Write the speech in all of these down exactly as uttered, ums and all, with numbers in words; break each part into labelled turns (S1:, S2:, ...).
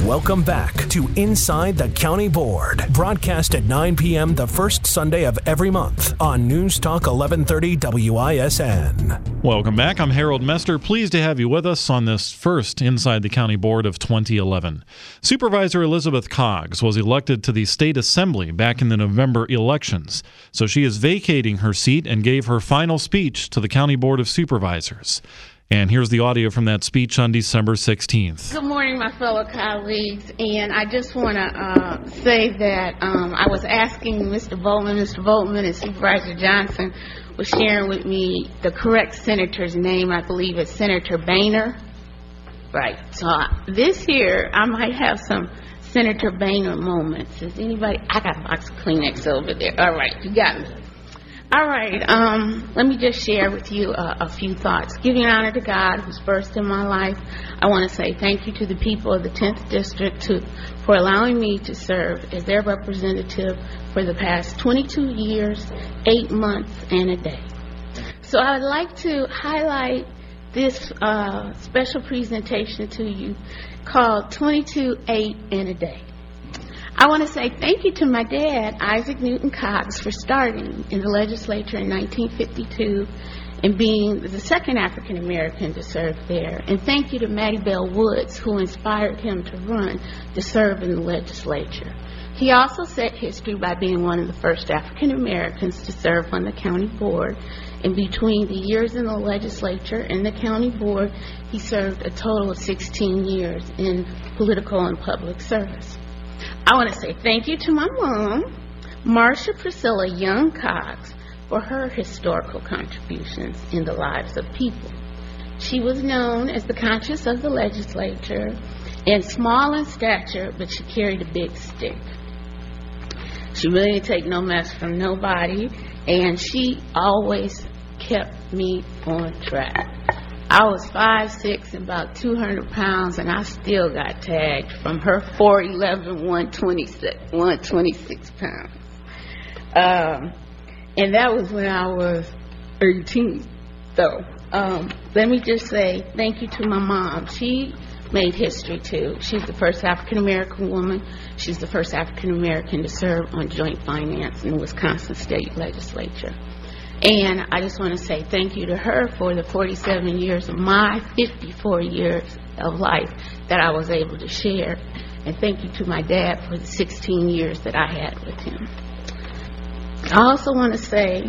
S1: Welcome back to Inside the County Board, broadcast at nine p.m. the first Sunday of every month on News Talk eleven thirty W I S N.
S2: Welcome back. I'm Harold Mester. Pleased to have you with us on this first Inside the County Board of twenty eleven. Supervisor Elizabeth Coggs was elected to the State Assembly back in the November elections, so she is vacating her seat and gave her final speech to the County Board of Supervisors. And here's the audio from that speech on December sixteenth.
S3: Good morning, my fellow colleagues. And I just want to uh, say that um, I was asking Mister Voltman, Mister Voltman and Supervisor Johnson was sharing with me the correct senator's name. I believe it's Senator Boehner. Right. So uh, this year, I might have some Senator Boehner moments. Is anybody? I got a box of Kleenex over there. All right, you got me. All right, um, let me just share with you uh, a few thoughts. Giving honor to God, who's first in my life, I want to say thank you to the people of the tenth District to, for allowing me to serve as their representative for the past twenty-two years, eight months, and a day. So I would like to highlight this uh, special presentation to you called twenty-two, eight, and a day. I want to say thank you to my dad, Isaac Newton Coggs, for starting in the legislature in nineteen fifty-two and being the second African American to serve there. And thank you to Mattie Bell Woods, who inspired him to run to serve in the legislature. He also set history by being one of the first African Americans to serve on the county board. And between the years in the legislature and the county board, he served a total of sixteen years in political and public service. I want to say thank you to my mom, Marsha Priscilla Young Coggs, for her historical contributions in the lives of people. She was known as the conscience of the legislature and small in stature, but she carried a big stick. She really didn't take no mess from nobody, and she always kept me on track. I was five six and about two hundred pounds, and I still got tagged from her four eleven, one twenty-six pounds. Um, and that was when I was eighteen. So um, let me just say thank you to my mom. She made history, too. She's the first African-American woman. She's the first African-American to serve on joint finance in the Wisconsin State Legislature. And I just want to say thank you to her for the forty-seven years of my fifty-four years of life that I was able to share. And thank you to my dad for the sixteen years that I had with him. I also want to say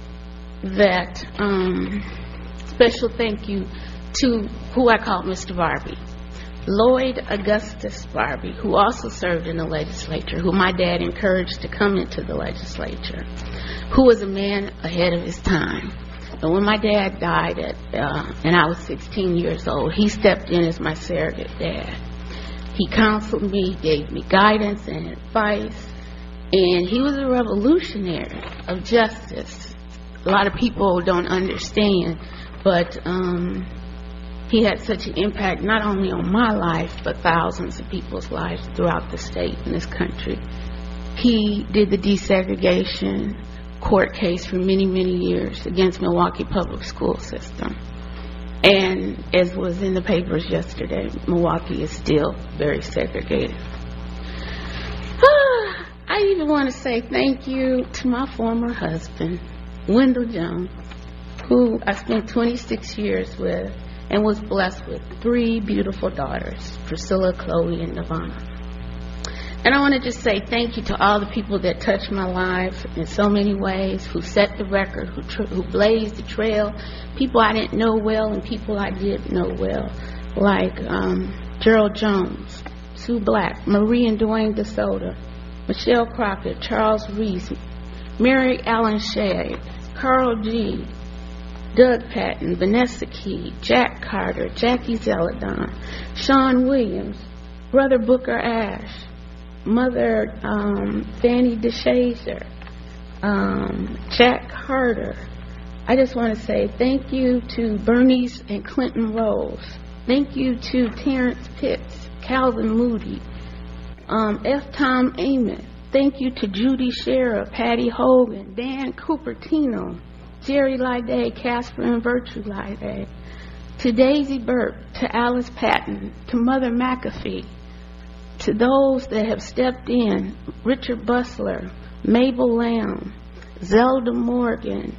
S3: that um, special thank you to who I call Mister Barbie, Lloyd Augustus Barbie, who also served in the legislature, who my dad encouraged to come into the legislature, who was a man ahead of his time. And when my dad died at, uh, and I was sixteen years old, he stepped in as my surrogate dad. He counseled me, gave me guidance and advice, and he was a revolutionary of justice. A lot of people don't understand, but um, he had such an impact not only on my life, but thousands of people's lives throughout the state and this country. He did the desegregation court case for many, many years against Milwaukee public school system. And as was in the papers yesterday, Milwaukee is still very segregated. I even want to say thank you to my former husband, Wendell Jones, who I spent twenty-six years with and was blessed with three beautiful daughters, Priscilla, Chloe, and Nirvana. And I want to just say thank you to all the people that touched my life in so many ways, who set the record, who, tr- who blazed the trail, people I didn't know well and people I did know well, like um, Gerald Jones, Sue Black, Marie and Dwayne DeSoto, Michelle Crockett, Charles Reese, Mary Allen Shea, Carl G., Doug Patton, Vanessa Key, Jack Carter, Jackie Zeladon, Sean Williams, Brother Booker Ash, Mother um, Fanny DeShazer, um, Jack Carter. I just want to say thank you to Bernice and Clinton Rose. Thank you to Terrence Pitts, Calvin Moody, um, F. Tom Amon. Thank you to Judy Scherer, Patty Hogan, Dan Cupertino, Jerry Lyday, Casper and Virtue Lyday, to Daisy Burke, to Alice Patton, to Mother McAfee, to those that have stepped in, Richard Bustler, Mabel Lamb, Zelda Morgan,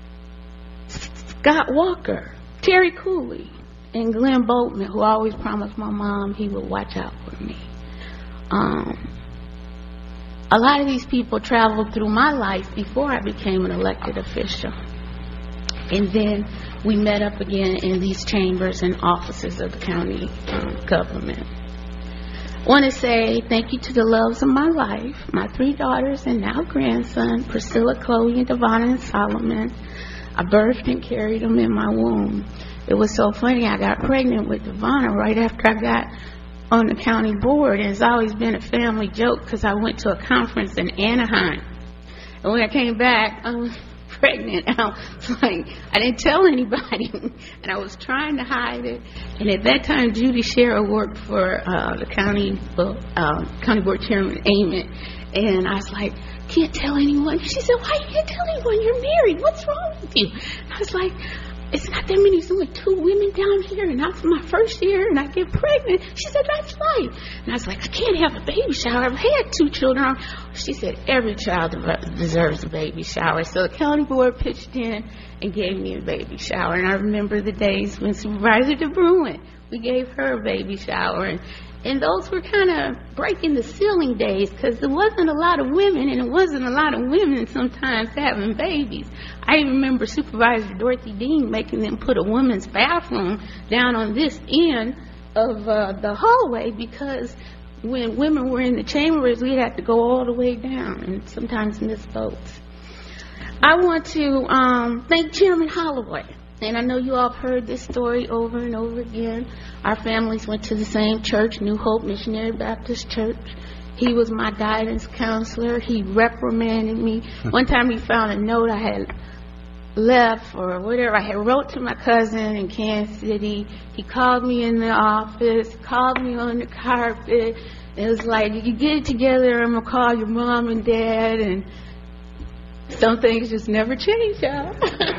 S3: Scott Walker, Terry Cooley, and Glenn Boatman, who always promised my mom he would watch out for me. Um, a lot of these people traveled through my life before I became an elected official. And then we met up again in these chambers and offices of the county um, government. I want to say thank you to the loves of my life, my three daughters and now grandson, Priscilla, Chloe, and Devonna and Solomon. I birthed and carried them in my womb. It was so funny, I got pregnant with Devonna right after I got on the county board. And it's always been a family joke because I went to a conference in Anaheim. And when I came back, I was pregnant. I was like, I didn't tell anybody. And I was trying to hide it. And at that time, Judy Sherrill worked for uh, the county, uh, county board chairman, Ament. And I was like, can't tell anyone. She said, why you can't tell anyone? You're married. What's wrong with you? And I was like, it's not that many. There's only two women down here, and that's my first year, and I get pregnant. She said, that's right. And I was like, I can't have a baby shower. I've had two children. She said, every child deserves a baby shower. So the county board pitched in and gave me a baby shower. And I remember the days when Supervisor DeBruin, we gave her a baby shower. And, and those were kind of breaking the ceiling days because there wasn't a lot of women, and it wasn't a lot of women sometimes having babies. I remember Supervisor Dorothy Dean making them put a women's bathroom down on this end of uh, the hallway because when women were in the chambers, we'd have to go all the way down and sometimes miss boats. I want to um, thank Chairman Holloway. And I know you all have heard this story over and over again. Our families went to the same church, New Hope Missionary Baptist Church. He was my guidance counselor. He reprimanded me. One time he found a note I had left or whatever. I had wrote to my cousin in Kansas City. He called me in the office, called me on the carpet. It was like, you get it together, I'm going to call your mom and dad. And some things just never change, y'all.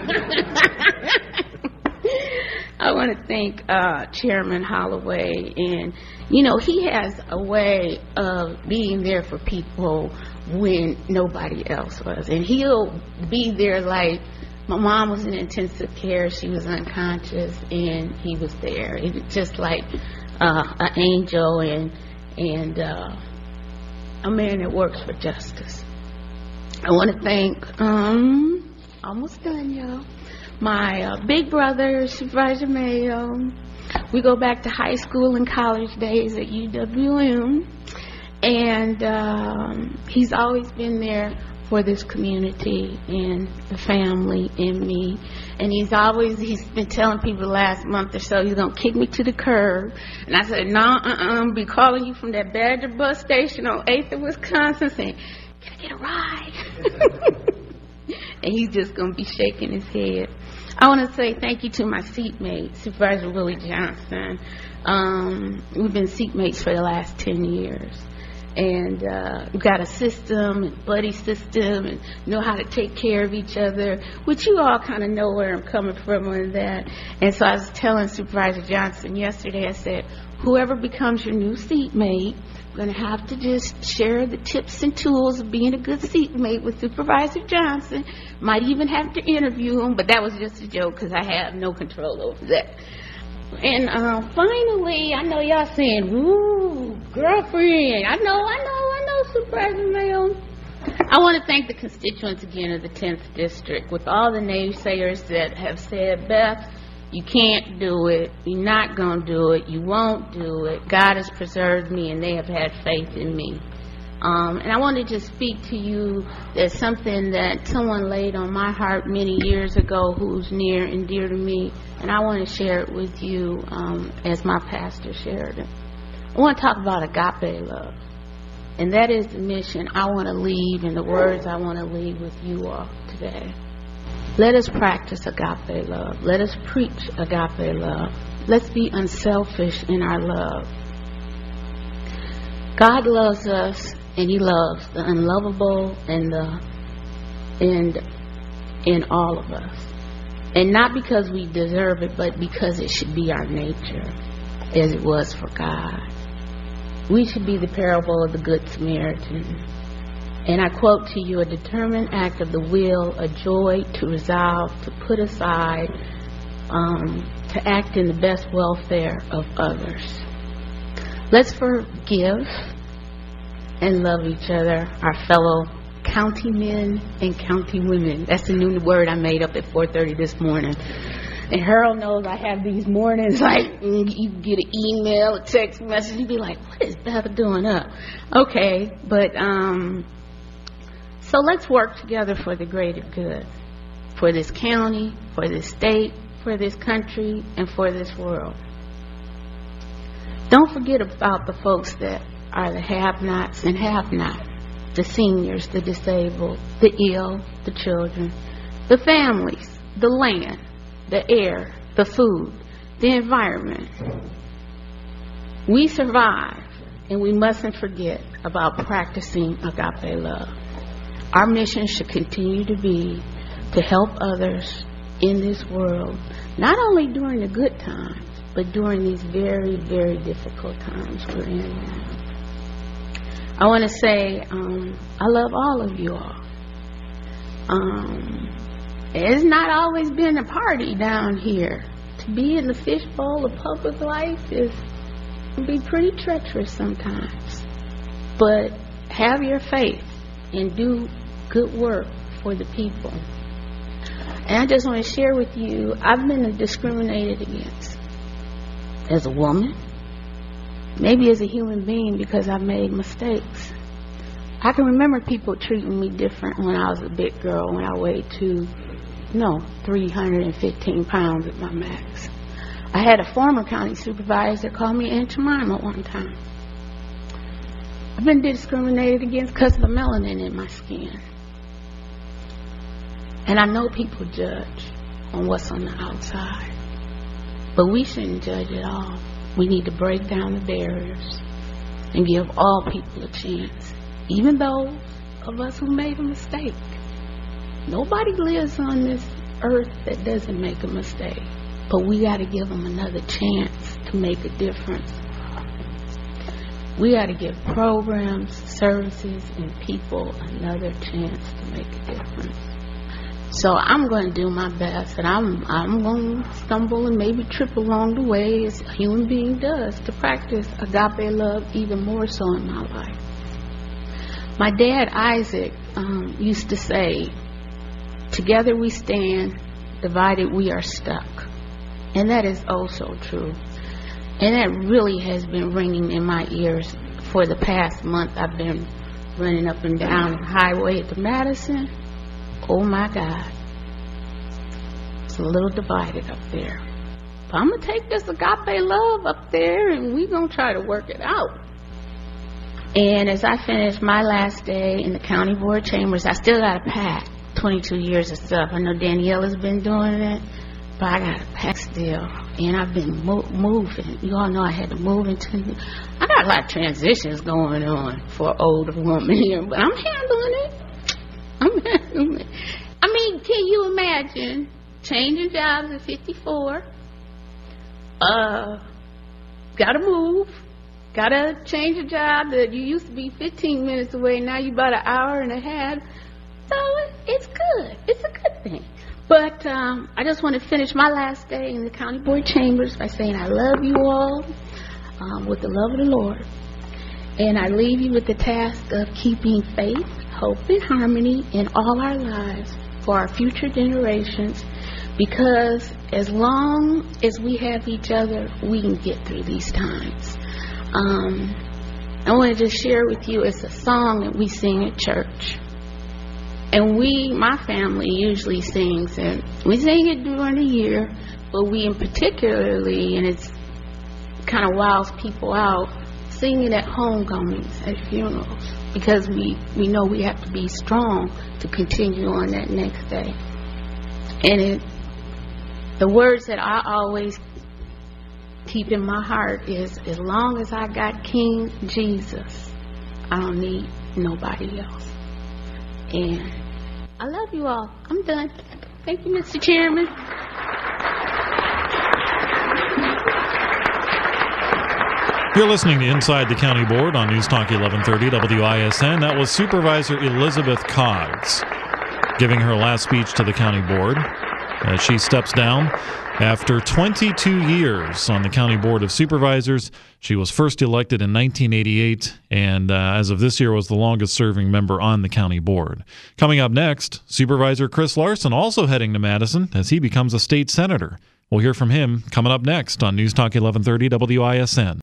S3: I want to thank uh, Chairman Holloway. And, you know, he has a way of being there for people when nobody else was. And he'll be there like, my mom was in intensive care. She was unconscious, and he was there. It was just like uh, an angel and, and uh, a man that works for justice. I want to thank, um, almost done, y'all, my uh, big brother, Supervisor Mayo. We go back to high school and college days at U W M, and um, he's always been there for this community and the family and me. And he's always, he's been telling people the last month or so he's going to kick me to the curb. And I said, no, uh-uh, I'll be calling you from that Badger bus station on eighth of Wisconsin saying, can I get a ride? And he's just going to be shaking his head. I want to say thank you to my seatmate, Supervisor Willie Johnson. Um, we've been seatmates for the last ten years. And uh, we've got a system, and buddy system, and know how to take care of each other, which you all kind of know where I'm coming from on that. And so I was telling Supervisor Johnson yesterday, I said, whoever becomes your new seatmate, we're going to have to just share the tips and tools of being a good seatmate with Supervisor Johnson. Might even have to interview him, but that was just a joke because I have no control over that. And uh, finally, I know y'all saying, ooh, girlfriend. I know, I know, I know, Supervisor Mayo. I want to thank the constituents again of the tenth District. With all the naysayers that have said, Beth, you can't do it, you're not going to do it, you won't do it. God has preserved me, and they have had faith in me. Um, and I want to just speak to you. There's something that someone laid on my heart many years ago who's near and dear to me, and I want to share it with you um, as my pastor shared it. I want to talk about agape love, and that is the mission I want to leave and the words I want to leave with you all today. Let us practice agape love. Let us preach agape love. Let's be unselfish in our love. God loves us, and He loves the unlovable and the and in all of us. And not because we deserve it, but because it should be our nature, as it was for God. We should be the parable of the Good Samaritan. And I quote to you, a determined act of the will, a joy to resolve, to put aside, um, to act in the best welfare of others. Let's forgive and love each other, our fellow county men and county women. That's the new word I made up at four thirty this morning. And Harold knows I have these mornings like you get an email, a text message, you be like, what is Beth doing up? Okay, but um, so let's work together for the greater good, for this county, for this state, for this country, and for this world. Don't forget about the folks that are the have-nots and have-not, the seniors, the disabled, the ill, the children, the families, the land, the air, the food, the environment. We survive, and we mustn't forget about practicing agape love. Our mission should continue to be to help others in this world, not only during the good times, but during these very, very difficult times we're in now. I want to say um, I love all of you all. Um, it's not always been a party down here. To be in the fishbowl of public life is can be pretty treacherous sometimes. But have your faith and do good work for the people. And I just want to share with you, I've been discriminated against as a woman, maybe as a human being because I've made mistakes. I can remember people treating me different when I was a big girl, when I weighed two, no, three hundred fifteen pounds at my max. I had a former county supervisor call me Aunt Jemima one time. I've been discriminated against because of the melanin in my skin. And I know people judge on what's on the outside. But we shouldn't judge at all. We need to break down the barriers and give all people a chance, even those of us who made a mistake. Nobody lives on this earth that doesn't make a mistake. But we got to give them another chance to make a difference. We got to give programs, services, and people another chance to make a difference. So I'm going to do my best, and I'm I'm going to stumble and maybe trip along the way as a human being does to practice agape love even more so in my life. My dad, Isaac, um, used to say, together we stand, divided we are stuck. And that is oh so true. And that really has been ringing in my ears for the past month. I've been running up and down the highway at the Madison. Oh my God, it's a little divided up there. But I'm going to take this agape love up there and we're going to try to work it out. And as I finish my last day in the county board chambers, I still got to pack twenty-two years of stuff. I know Daniela's been doing it, but I got to pack still. And I've been mo- moving. You all know I had to move into, I got a lot of transitions going on for an older woman here, but I'm handling it. I mean, can you imagine changing jobs at fifty-four? Uh, gotta move. Gotta change a job that you used to be fifteen minutes away. Now you about an hour and a half. So it's good. It's a good thing. But um, I just want to finish my last day in the county board chambers by saying I love you all um, with the love of the Lord. And I leave you with the task of keeping faith, hope, and harmony in all our lives for our future generations, because as long as we have each other, we can get through these times. Um, I want to just share with you, it's a song that we sing at church. And we, my family, usually sings, and we sing it during the year, but we in particularly, and it's kind of wows people out, sing it at homecomings, at funerals, because we, we know we have to be strong to continue on that next day. And it, the words that I always keep in my heart is, as long as I got King Jesus, I don't need nobody else. And I love you all. I'm done. Thank you, Mister Chairman.
S2: You're listening to Inside the County Board on News Talk eleven thirty W I S N. That was Supervisor Elizabeth Coggs giving her last speech to the County Board as she steps down after twenty-two years on the County Board of Supervisors. She was first elected in nineteen eighty-eight, and uh, as of this year was the longest-serving member on the County Board. Coming up next, Supervisor Chris Larson also heading to Madison as he becomes a state senator. We'll hear from him coming up next on News Talk eleven thirty W I S N.